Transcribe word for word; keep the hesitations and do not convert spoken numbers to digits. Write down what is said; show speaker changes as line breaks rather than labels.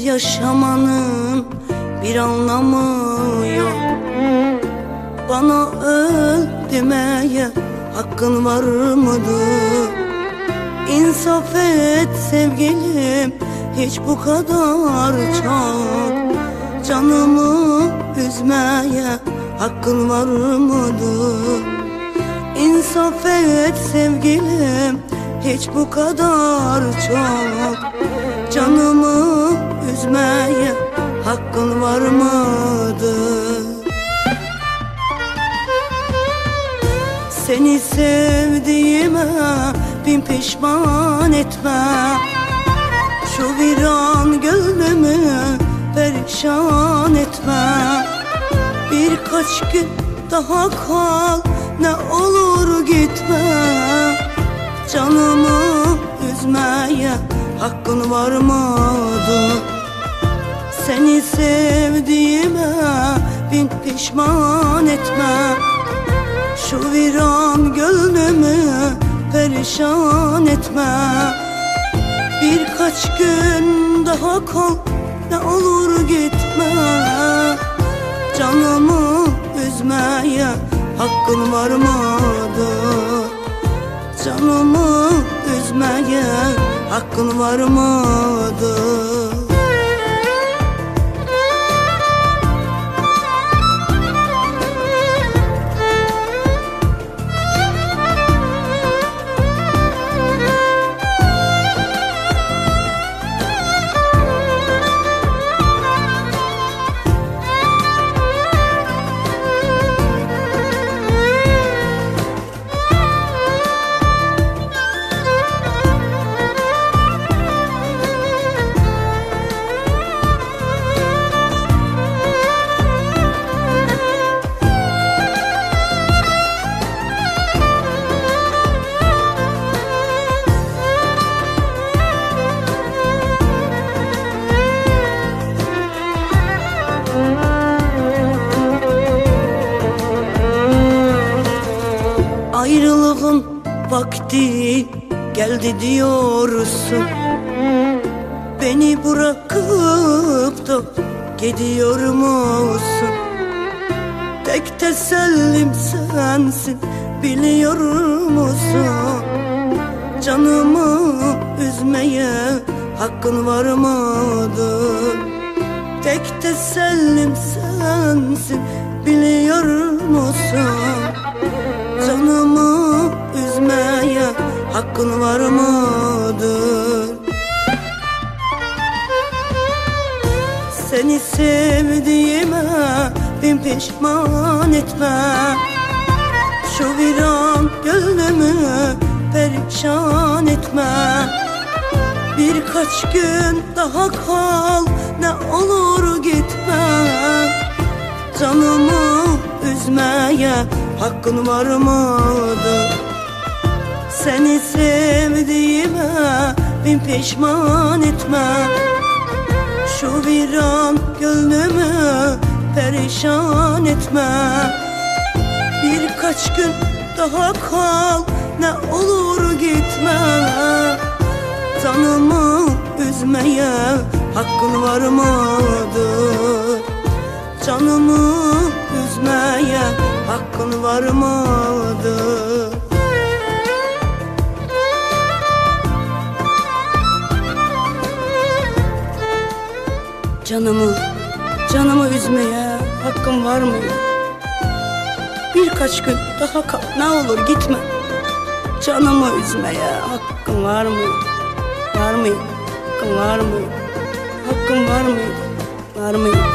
yaşamanın bir anlamı yok. Bana öl demeye hakkın var mıdır? İnsaf et sevgilim, hiç bu kadar çok canımı üzmeye hakkın var mıdır? İnsaf et sevgilim, hiç bu kadar çok canımı üzmeye hakkın var mıdır? Seni sevdiğime bin pişman etme, şu viran gönlümü perişan etme. Birkaç gün daha kal, ne olur gitme, canımı üzmeye hakkın var mıdır? Seni sevdiğime bin pişman etme, şu viran gönlümü perişan etme. Birkaç gün daha kal, ne olur gitme, canımı üzmeye hakkın var mıdır? Canımı üzmeye hakkın var mıdır? Ayrılığın vakti geldi diyorsun, beni bırakıp da gidiyor musun? Tek tesellim sensin, biliyor musun? Canımı üzmeye hakkın var mıdır? Tek tesellim sensin, biliyor musun? Canımı üzmeye hakkın var mıdır? Seni sevdiğime bin pişman etme, şu viran gönlümü perişan etme. Birkaç gün daha kal, ne olur gitme, canımı üzmeye hakkın var mıdır? Seni sevdiğime bin pişman etme, şu viran gönlümü perişan etme. Birkaç gün daha kal, ne olur gitme, canımı üzmeye hakkın var mıdır? Canımı üzmeye hakkın var mıdır? Canımı, canımı üzmeye hakkın var mı? Birkaç gün daha kal, ne olur gitme, canımı üzmeye hakkın var mı? Var mı? Hakkın var mı? Hakkın var mı? Var mı?